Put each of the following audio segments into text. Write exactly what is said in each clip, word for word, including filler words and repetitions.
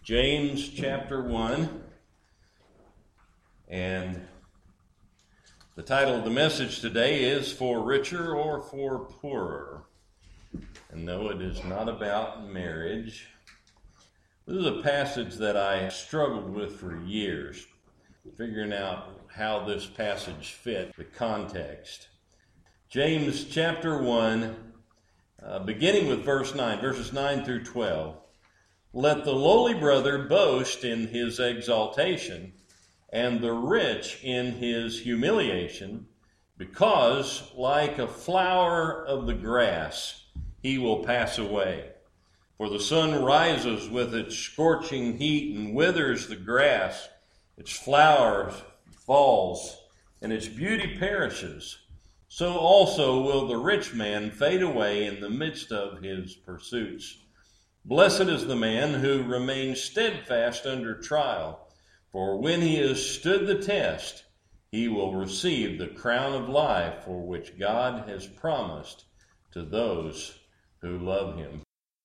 James chapter one, and the title of the message today is For Richer or For Poorer. And no, it is not about marriage. This is a passage that I struggled with for years, figuring out how this passage fit the context. James chapter one, uh, beginning with verse nine, verses nine through twelve. Let the lowly brother boast in his exaltation, and the rich in his humiliation, because like a flower of the grass, he will pass away. For the sun rises with its scorching heat and withers the grass, its flower falls, and its beauty perishes. So also will the rich man fade away in the midst of his pursuits. Blessed is the man who remains steadfast under trial, for when he has stood the test, he will receive the crown of life for which God has promised to those who love him.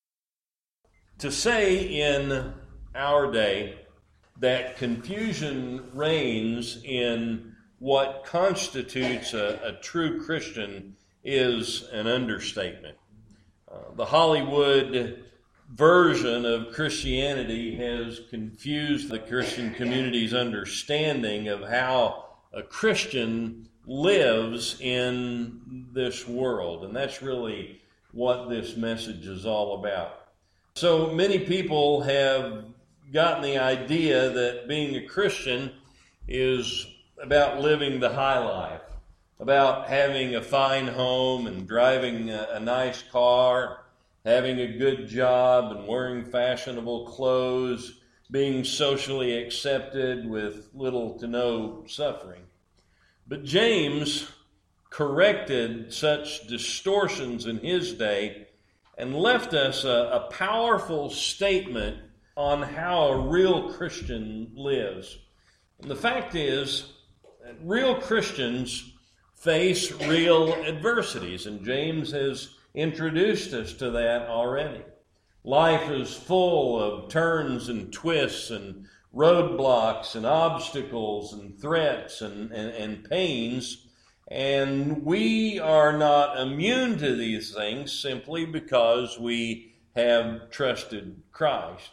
To say in our day that confusion reigns in what constitutes a, a true Christian is an understatement. Uh, the Hollywood version of Christianity has confused the Christian community's understanding of how a Christian lives in this world. And that's really what this message is all about. So many people have gotten the idea that being a Christian is about living the high life, about having a fine home and driving a, a nice car, having a good job and wearing fashionable clothes, being socially accepted with little to no suffering. But James corrected such distortions in his day and left us a, a powerful statement on how a real Christian lives. And the fact is that real Christians face real adversities, and James has introduced us to that already. Life is full of turns and twists and roadblocks and obstacles and threats and, and, and pains, and we are not immune to these things simply because we have trusted Christ.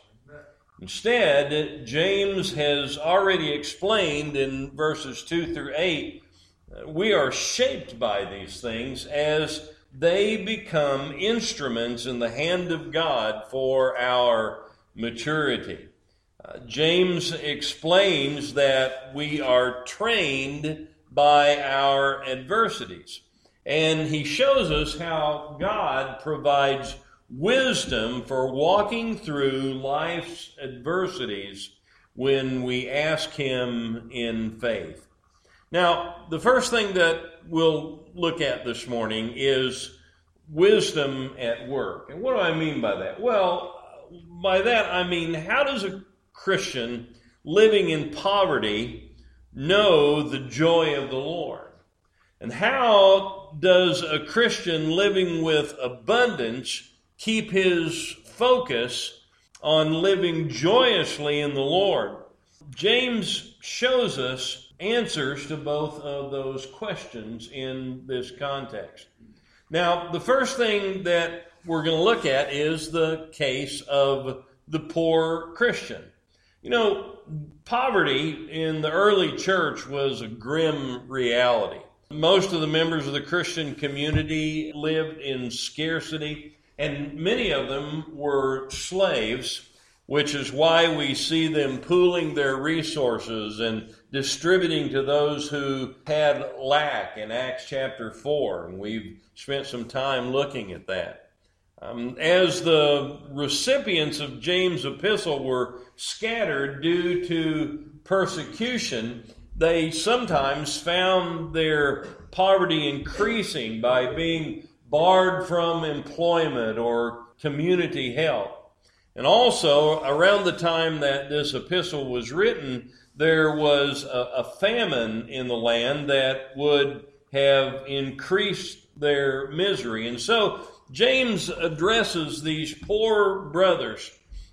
Instead, James has already explained in verses two through eight, we are shaped by these things as they become instruments in the hand of God for our maturity. Uh, James explains that we are trained by our adversities. And he shows us how God provides wisdom for walking through life's adversities when we ask him in faith. Now, the first thing that we'll look at this morning is wisdom at work. And what do I mean by that? Well, by that I mean, how does a Christian living in poverty know the joy of the Lord? And how does a Christian living with abundance keep his focus on living joyously in the Lord? James shows us answers to both of those questions in this context. Now, the first thing that we're going to look at is the case of the poor Christian. You know, poverty in the early church was a grim reality. Most of the members of the Christian community lived in scarcity, and many of them were slaves, which is why we see them pooling their resources and distributing to those who had lack in Acts chapter four. And we've spent some time looking at that. Um, as the recipients of James' epistle were scattered due to persecution, they sometimes found their poverty increasing by being barred from employment or community help. And also, around the time that this epistle was written, there was a, a famine in the land that would have increased their misery. And so James addresses these poor brothers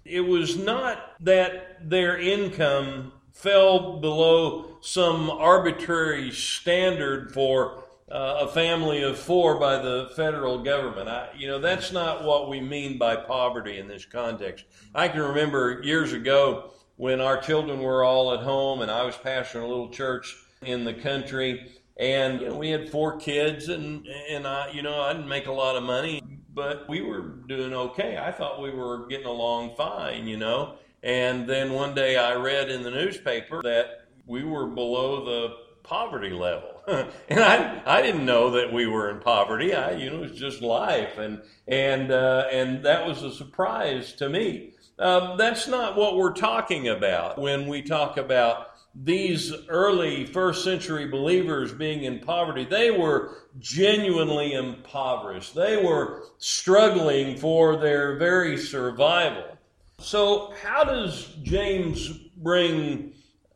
It was not that their income fell below some arbitrary standard for uh, a family of four by the federal government. I, you know, that's not what we mean by poverty in this context. I can remember years ago when our children were all at home and I was pastoring a little church in the country, and you know, we had four kids, and and I, you know, I didn't make a lot of money, but we were doing okay. I thought we were getting along fine, you know. And then one day I read in the newspaper that we were below the poverty level. And I I didn't know that we were in poverty. I, you know, it was just life. And and uh, and that was a surprise to me. Um, that's not what we're talking about when we talk about these early first century believers being in poverty. They were genuinely impoverished. They were struggling for their very survival. So how does James bring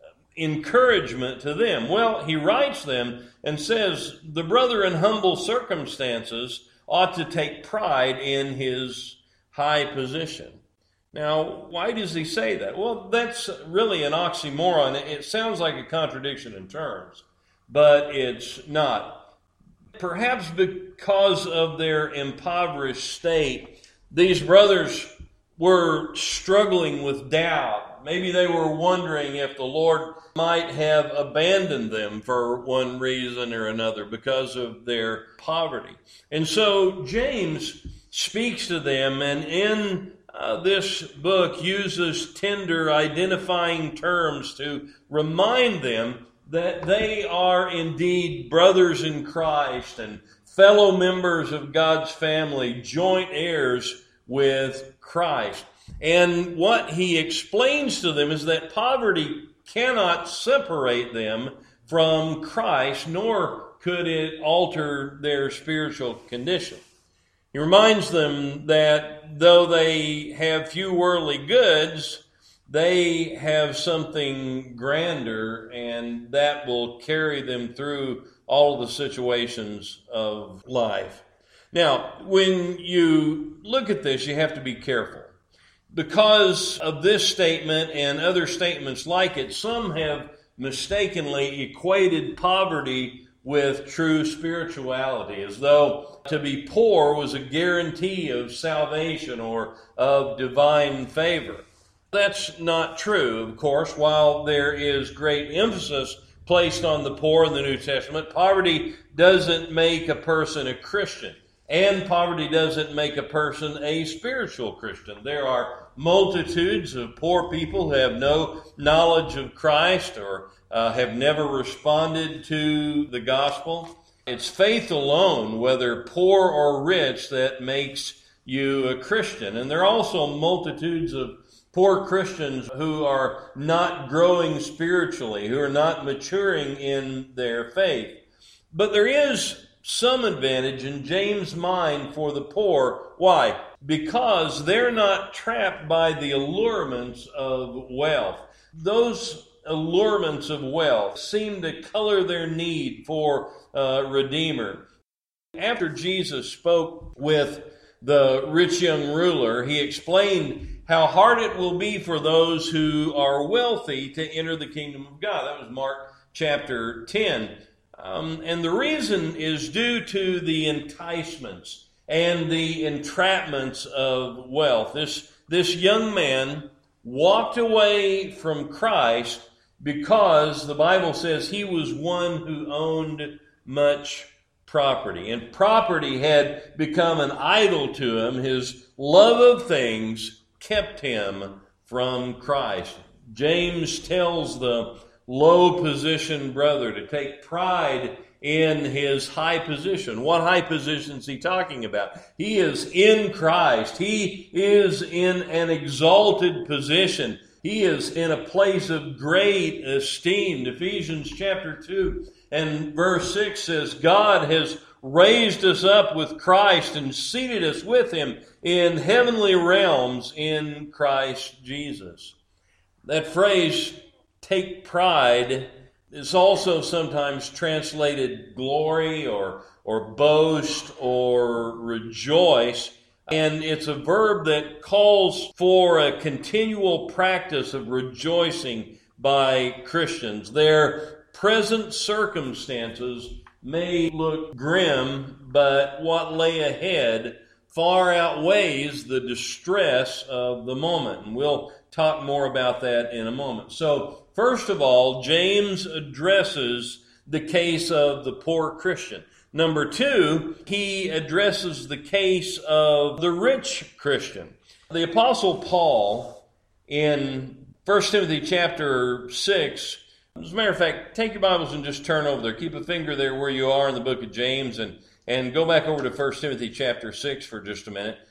encouragement to them? Well, he writes them and says the brother in humble circumstances ought to take pride in his high position. Now, why does he say that? Well, that's really an oxymoron. It sounds like a contradiction in terms, but it's not. Perhaps because of their impoverished state, these brothers were struggling with doubt. Maybe they were wondering if the Lord might have abandoned them for one reason or another because of their poverty. And so James speaks to them, and in Uh, this book uses tender identifying terms to remind them that they are indeed brothers in Christ and fellow members of God's family, joint heirs with Christ. And what he explains to them is that poverty cannot separate them from Christ, nor could it alter their spiritual condition. He reminds them that though they have few worldly goods, they have something grander, and that will carry them through all of the situations of life. Now, when you look at this, you have to be careful. Because of this statement and other statements like it, some have mistakenly equated poverty with true spirituality, as though to be poor was a guarantee of salvation or of divine favor. That's not true, of course. While there is great emphasis placed on the poor in the New Testament, poverty doesn't make a person a Christian, and poverty doesn't make a person a spiritual Christian. There are multitudes of poor people who have no knowledge of Christ or Uh, have never responded to the gospel. It's faith alone, whether poor or rich, that makes you a Christian. And there are also multitudes of poor Christians who are not growing spiritually, who are not maturing in their faith. But there is some advantage in James' mind for the poor. Why? Because they're not trapped by the allurements of wealth. Those allurements of wealth seem to color their need for a Redeemer. After Jesus spoke with the rich young ruler, he explained how hard it will be for those who are wealthy to enter the kingdom of God. That was Mark chapter ten. Um, and the reason is due to the enticements and the entrapments of wealth. This, this young man walked away from Christ because the Bible says he was one who owned much property. And property had become an idol to him. His love of things kept him from Christ. James tells the low-positioned brother to take pride in his high position. What high position is he talking about? He is in Christ. He is in an exalted position. He is in a place of great esteem. Ephesians chapter two and verse six says, God has raised us up with Christ and seated us with him in heavenly realms in Christ Jesus. That phrase, take pride, is also sometimes translated glory or, or boast or rejoice. And it's a verb that calls for a continual practice of rejoicing by Christians. Their present circumstances may look grim, but what lay ahead far outweighs the distress of the moment. And we'll talk more about that in a moment. So, first of all, James addresses the case of the poor Christian. Number two, he addresses the case of the rich Christian. The Apostle Paul in First Timothy chapter six, as a matter of fact, take your Bibles and just turn over there. Keep a finger there where you are in the book of James and, and go back over to First Timothy chapter six for just a minute.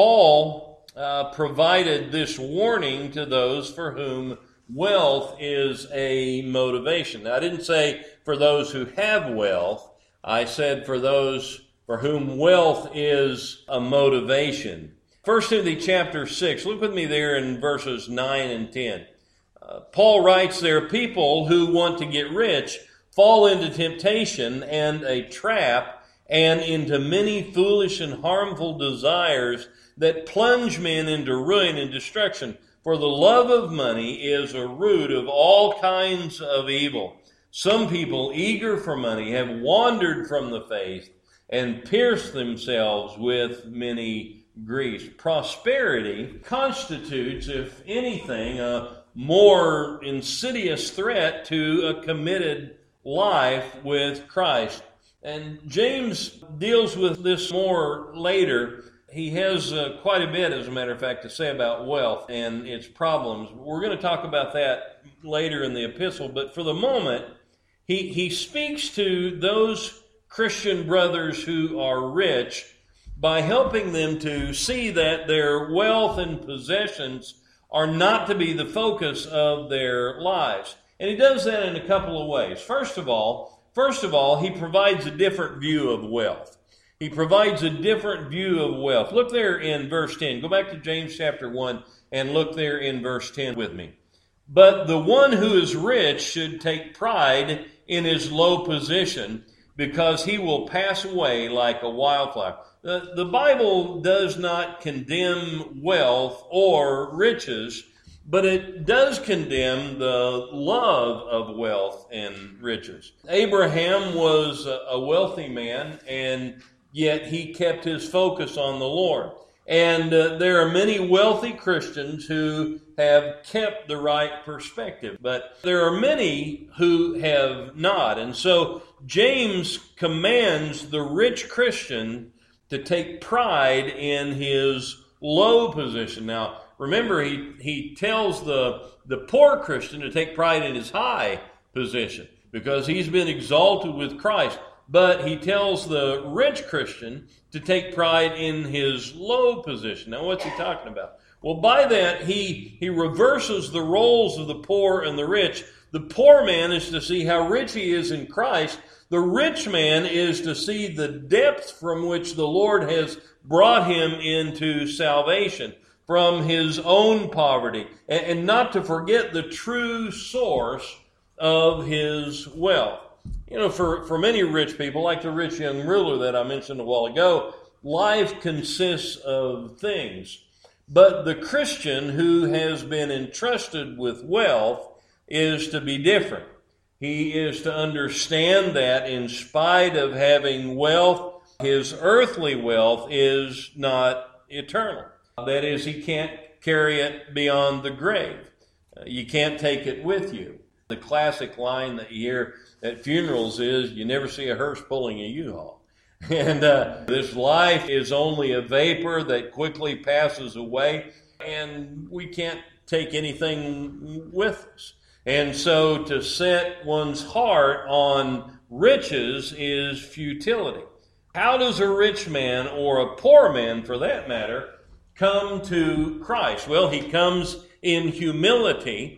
Paul uh, provided this warning to those for whom wealth is a motivation. Now, I didn't say for those who have wealth. I said for those for whom wealth is a motivation. First Timothy chapter six, look with me there in verses nine and ten. Uh, Paul writes, there are people who want to get rich, fall into temptation and a trap, and into many foolish and harmful desires that plunge men into ruin and destruction. For the love of money is a root of all kinds of evil. Some people, eager for money, have wandered from the faith and pierced themselves with many griefs. Prosperity constitutes, if anything, a more insidious threat to a committed life with Christ. And James deals with this more later. He has uh, quite a bit, as a matter of fact, to say about wealth and its problems. We're going to talk about that later in the epistle, but for the moment, He, he speaks to those Christian brothers who are rich by helping them to see that their wealth and possessions are not to be the focus of their lives. And he does that in a couple of ways. First of all, first of all, he provides a different view of wealth. He provides a different view of wealth. Look there in verse ten. Go back to James chapter one and look there in verse ten with me. But the one who is rich should take pride in his low position, because he will pass away like a wildflower. The, the Bible does not condemn wealth or riches, but it does condemn the love of wealth and riches. Abraham was a wealthy man, and yet he kept his focus on the Lord. And uh, there are many wealthy Christians who have kept the right perspective, but there are many who have not. And so James commands the rich Christian to take pride in his low position. Now, remember, he, he tells the, the poor Christian to take pride in his high position because he's been exalted with Christ. But he tells the rich Christian to take pride in his low position. Now, what's he talking about? Well, by that, he, he reverses the roles of the poor and the rich. The poor man is to see how rich he is in Christ. The rich man is to see the depth from which the Lord has brought him into salvation, from his own poverty, and, and not to forget the true source of his wealth. You know, for, for many rich people, like the rich young ruler that I mentioned a while ago, life consists of things. But the Christian who has been entrusted with wealth is to be different. He is to understand that in spite of having wealth, his earthly wealth is not eternal. That is, he can't carry it beyond the grave. You can't take it with you. The classic line that you hear at funerals is, you never see a hearse pulling a U-Haul. And uh, this life is only a vapor that quickly passes away, and we can't take anything with us. And so to set one's heart on riches is futility. How does a rich man, or a poor man for that matter, come to Christ? Well, he comes in humility,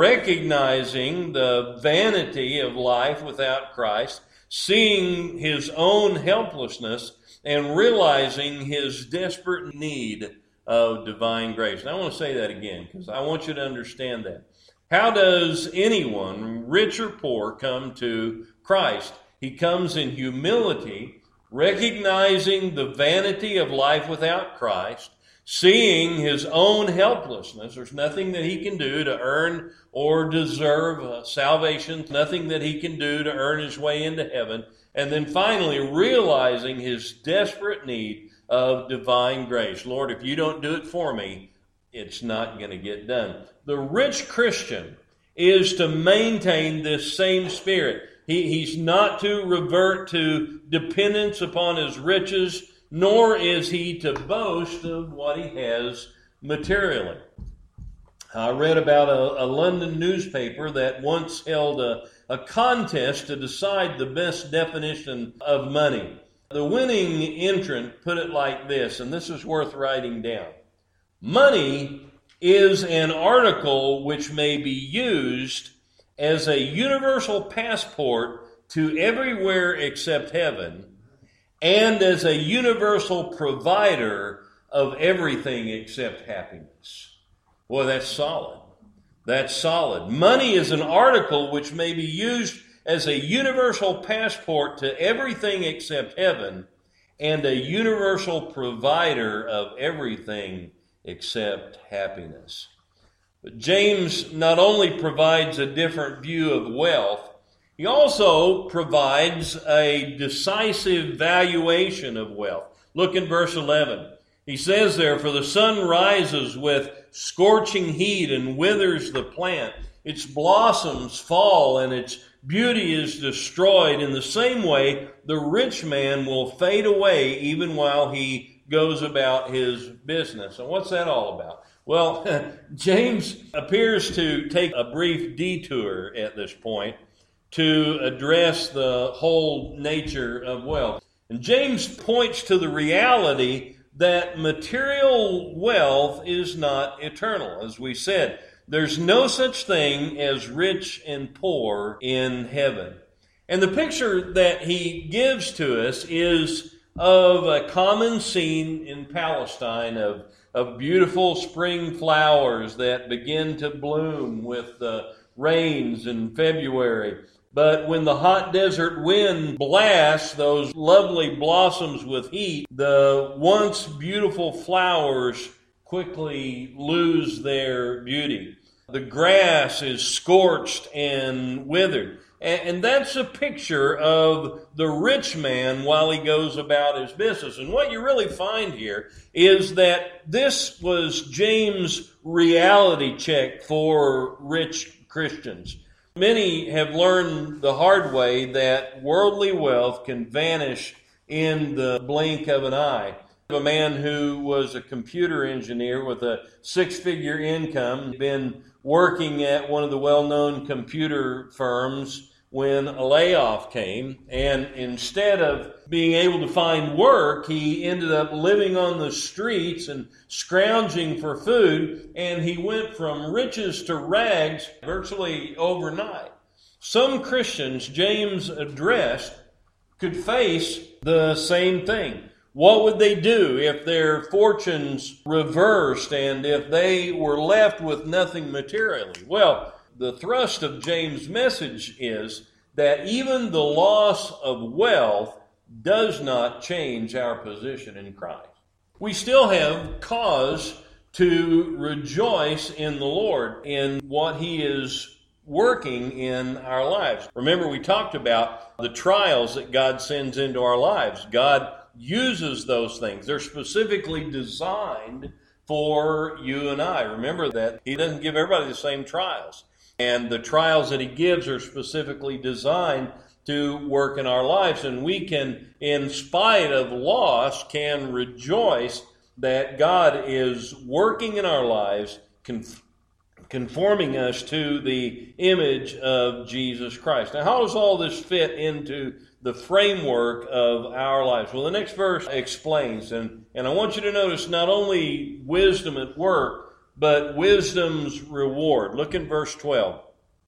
recognizing the vanity of life without Christ, seeing his own helplessness, and realizing his desperate need of divine grace. And I want to say that again, because I want you to understand that. How does anyone, rich or poor, come to Christ? He comes in humility, recognizing the vanity of life without Christ, seeing his own helplessness. There's nothing that he can do to earn or deserve uh, salvation, nothing that he can do to earn his way into heaven. And then finally realizing his desperate need of divine grace. Lord, if you don't do it for me, it's not going to get done. The rich Christian is to maintain this same spirit. He, he's not to revert to dependence upon his riches, nor is he to boast of what he has materially. I read about a, a London newspaper that once held a, a contest to decide the best definition of money. The winning entrant put it like this, and this is worth writing down. Money is an article which may be used as a universal passport to everywhere except heaven, and as a universal provider of everything except happiness. Boy, that's solid. That's solid. Money is an article which may be used as a universal passport to everything except heaven, and a universal provider of everything except happiness. But James not only provides a different view of wealth, he also provides a decisive valuation of wealth. Look in verse eleven. He says there, "For the sun rises with scorching heat and withers the plant. Its blossoms fall and its beauty is destroyed. In the same way, the rich man will fade away even while he goes about his business." And what's that all about? Well, James appears to take a brief detour at this point to address the whole nature of wealth. And James points to the reality that material wealth is not eternal. As we said, there's no such thing as rich and poor in heaven. And the picture that he gives to us is of a common scene in Palestine of, of beautiful spring flowers that begin to bloom with the rains in February. But when the hot desert wind blasts those lovely blossoms with heat, the once beautiful flowers quickly lose their beauty. The grass is scorched and withered. And that's a picture of the rich man while he goes about his business. And what you really find here is that this was James' reality check for rich Christians. Many have learned the hard way that worldly wealth can vanish in the blink of an eye. A man who was a computer engineer with a six-figure income, been working at one of the well-known computer firms when a layoff came, and instead of being able to find work, he ended up living on the streets and scrounging for food, and he went from riches to rags virtually overnight. Some Christians James addressed could face the same thing. What would they do if their fortunes reversed and if they were left with nothing materially? Well, the thrust of James' message is that even the loss of wealth does not change our position in Christ. We still have cause to rejoice in the Lord in what He is working in our lives. Remember, we talked about the trials that God sends into our lives. God uses those things. They're specifically designed for you and I. Remember that He doesn't give everybody the same trials. And the trials that He gives are specifically designed to work in our lives. And we can, in spite of loss, can rejoice that God is working in our lives, conf- conforming us to the image of Jesus Christ. Now, how does all this fit into the framework of our lives? Well, the next verse explains, and, and I want you to notice not only wisdom at work, but wisdom's reward. Look in verse twelve.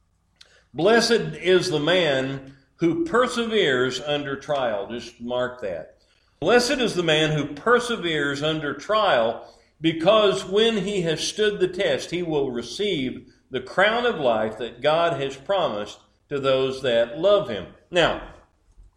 "Blessed is the man who perseveres under trial." Just mark that. "Blessed is the man who perseveres under trial, because when he has stood the test, he will receive the crown of life that God has promised to those that love Him." Now,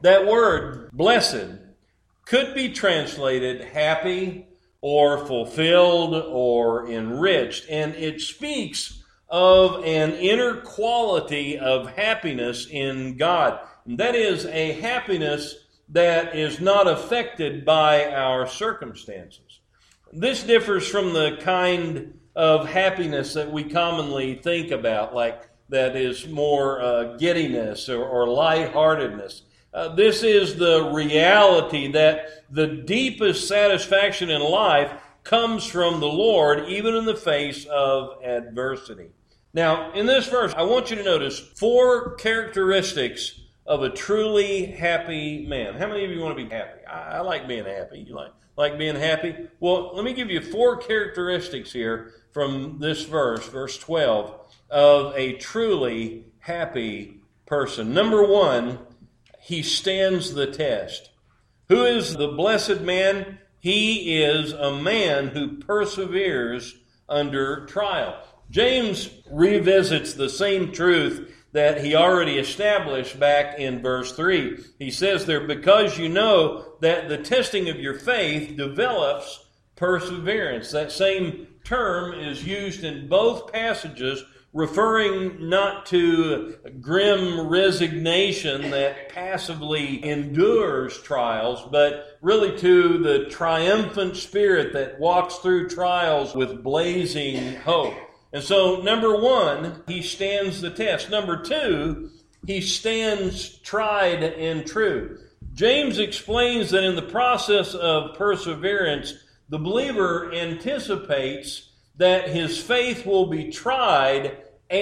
That word, blessed, could be translated happy or fulfilled or enriched, and it speaks of an inner quality of happiness in God. And that is a happiness that is not affected by our circumstances. This differs from the kind of happiness that we commonly think about, like that is more uh, giddiness or, or lightheartedness. Uh, this is the reality that the deepest satisfaction in life comes from the Lord, even in the face of adversity. Now, in this verse, I want you to notice four characteristics of a truly happy man. How many of you want to be happy? I, I like being happy. You like, like being happy? Well, let me give you four characteristics here from this verse, verse twelve, of a truly happy person. Number one, he stands the test. Who is the blessed man? He is a man who perseveres under trial. James revisits the same truth that he already established back in verse three. He says there, because you know that the testing of your faith develops perseverance. That same term is used in both passages, referring not to grim resignation that passively endures trials, but really to the triumphant spirit that walks through trials with blazing hope. And so, number one, he stands the test. Number two, he stands tried and true. James explains that in the process of perseverance, the believer anticipates that his faith will be tried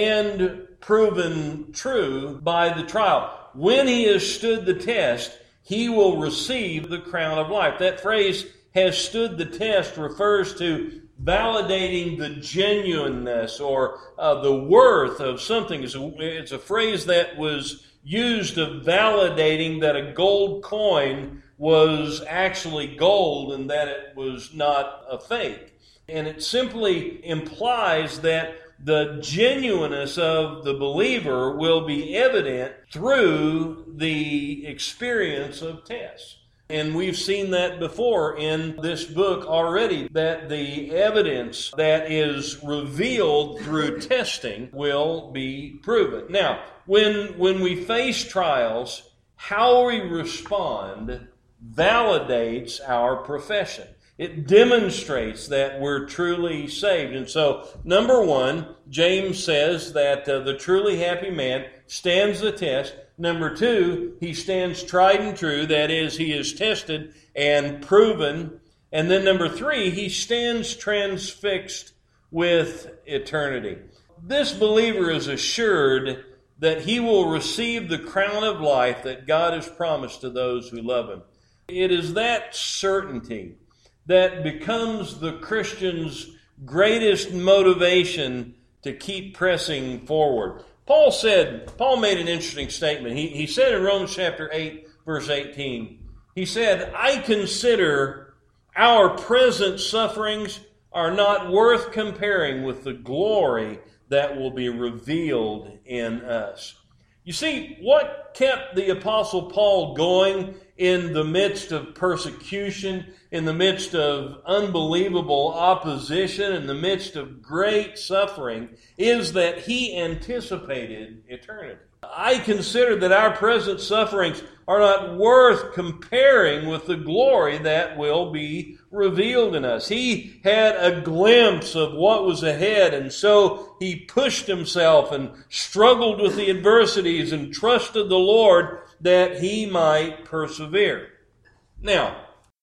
and proven true by the trial. When he has stood the test, he will receive the crown of life. That phrase, has stood the test, refers to validating the genuineness or uh, the worth of something. It's a, it's a phrase that was used of validating that a gold coin was actually gold and that it was not a fake. And it simply implies that the genuineness of the believer will be evident through the experience of tests. And we've seen that before in this book already, that the evidence that is revealed through testing will be proven. Now, when, when we face trials, how we respond validates our profession. It demonstrates that we're truly saved. And so, number one, James says that uh, the truly happy man stands the test. Number two, he stands tried and true. That is, he is tested and proven. And then number three, he stands transfixed with eternity. This believer is assured that he will receive the crown of life that God has promised to those who love him. It is that certainty that becomes the Christian's greatest motivation to keep pressing forward. Paul said, Paul made an interesting statement. He, he said in Romans chapter eight, verse eighteen, he said, I consider our present sufferings are not worth comparing with the glory that will be revealed in us. You see, what kept the Apostle Paul going in the midst of persecution, in the midst of unbelievable opposition, in the midst of great suffering, is that he anticipated eternity. I consider that our present sufferings are not worth comparing with the glory that will be revealed in us. He had a glimpse of what was ahead, and so he pushed himself and struggled with the adversities and trusted the Lord that he might persevere. Now,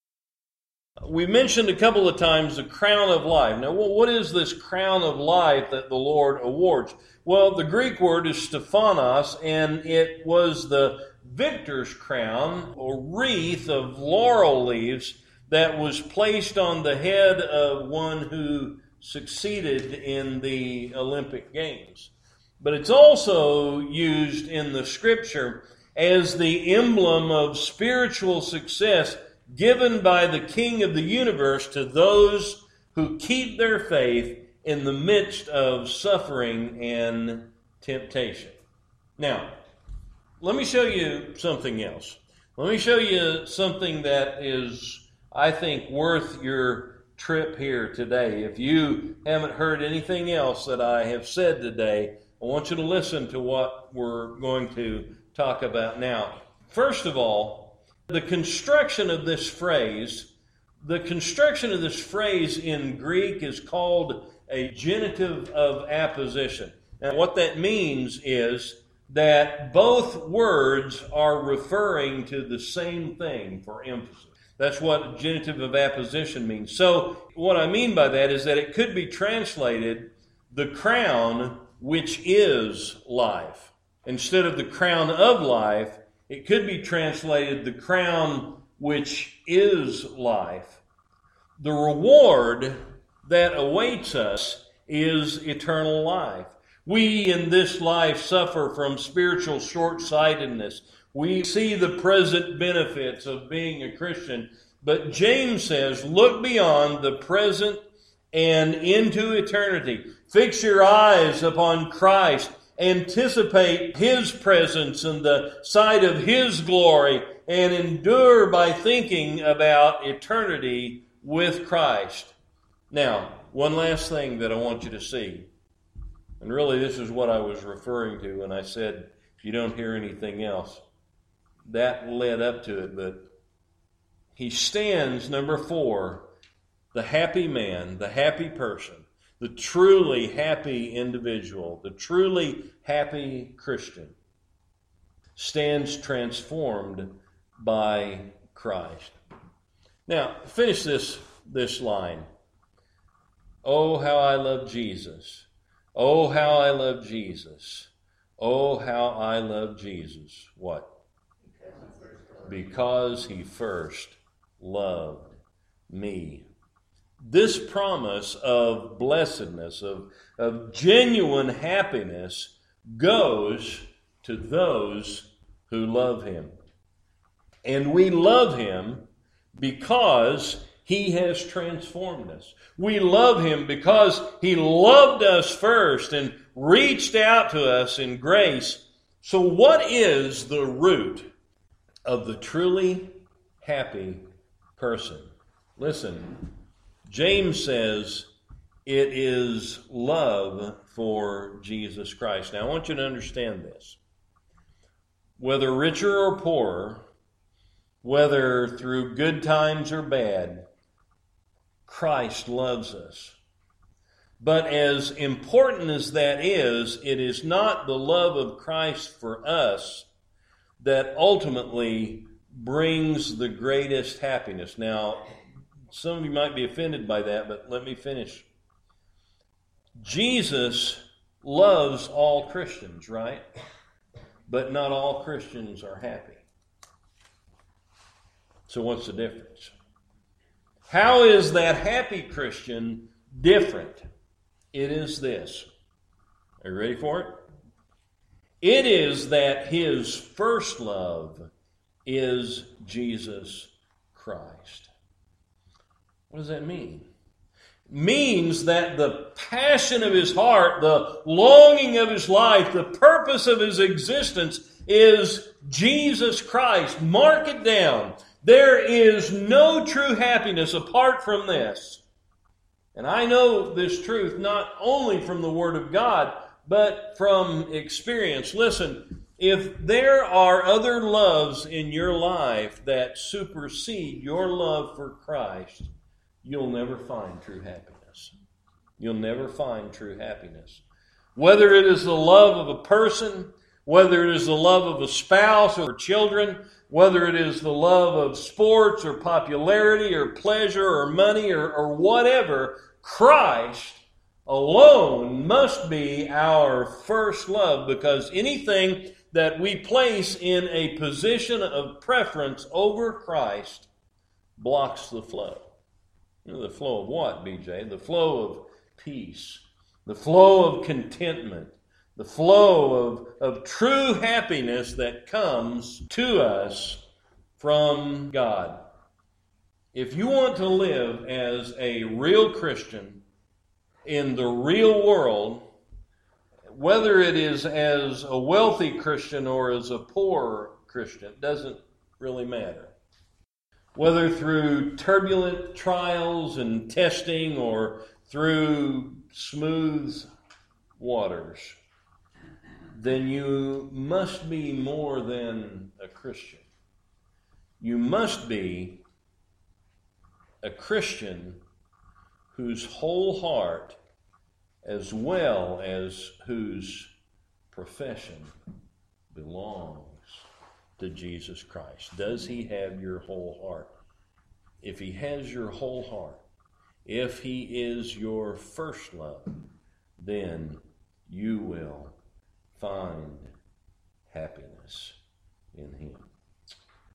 we mentioned a couple of times the crown of life. Now, what is this crown of life that the Lord awards? Well, the Greek word is Stephanos, and it was the victor's crown or wreath of laurel leaves that was placed on the head of one who succeeded in the Olympic Games. But it's also used in the Scripture as the emblem of spiritual success given by the King of the universe to those who keep their faith in the midst of suffering and temptation. Now, let me show you something else. Let me show you something that is, I think, worth your trip here today. If you haven't heard anything else that I have said today, I want you to listen to what we're going to talk about now. First of all, the construction of this phrase, the construction of this phrase in Greek is called a genitive of apposition. And what that means is that both words are referring to the same thing for emphasis. That's what genitive of apposition means. So what I mean by that is that it could be translated the crown which is life. Instead of the crown of life, it could be translated the crown which is life. The reward that awaits us is eternal life. We in this life suffer from spiritual short-sightedness. We see the present benefits of being a Christian, but James says, look beyond the present and into eternity. Fix your eyes upon Christ. Anticipate His presence in the sight of His glory, and endure by thinking about eternity with Christ. Now, one last thing that I want you to see. And really, this is what I was referring to when I said, if you don't hear anything else. That led up to it, but he stands, number four, the happy man, the happy person, the truly happy individual, the truly happy Christian, stands transformed by Christ. Now, finish this, this line. Oh, how I love Jesus. Oh, how I love Jesus. Oh, how I love Jesus. What? Because He first loved me. This promise of blessedness, of, of genuine happiness, goes to those who love Him. And we love Him because He has transformed us. We love Him because He loved us first and reached out to us in grace. So what is the root of the truly happy person? Listen, James says it is love for Jesus Christ. Now I want you to understand this. Whether richer or poorer, whether through good times or bad, Christ loves us. But as important as that is, it is not the love of Christ for us that ultimately brings the greatest happiness. Now, some of you might be offended by that, but let me finish. Jesus loves all Christians, right? But not all Christians are happy. So what's the difference? How is that happy Christian different? It is this. Are you ready for it? It is that his first love is Jesus Christ. What does that mean? It means that the passion of his heart, the longing of his life, the purpose of his existence is Jesus Christ. Mark it down. There is no true happiness apart from this. And I know this truth not only from the Word of God, but from experience. Listen, if there are other loves in your life that supersede your love for Christ, you'll never find true happiness. You'll never find true happiness. Whether it is the love of a person, whether it is the love of a spouse or children, whether it is the love of sports or popularity or pleasure or money or, or whatever, Christ alone must be our first love, because anything that we place in a position of preference over Christ blocks the flow. You know, the flow of what, B J? The flow of peace, the flow of contentment, the flow of, of true happiness that comes to us from God. If you want to live as a real Christian in the real world, whether it is as a wealthy Christian or as a poor Christian, doesn't really matter. Whether through turbulent trials and testing or through smooth waters, then you must be more than a Christian. You must be a Christian whose whole heart, as well as whose profession, belongs to Jesus Christ. Does he have your whole heart? If he has your whole heart, if he is your first love, then you will find happiness in him.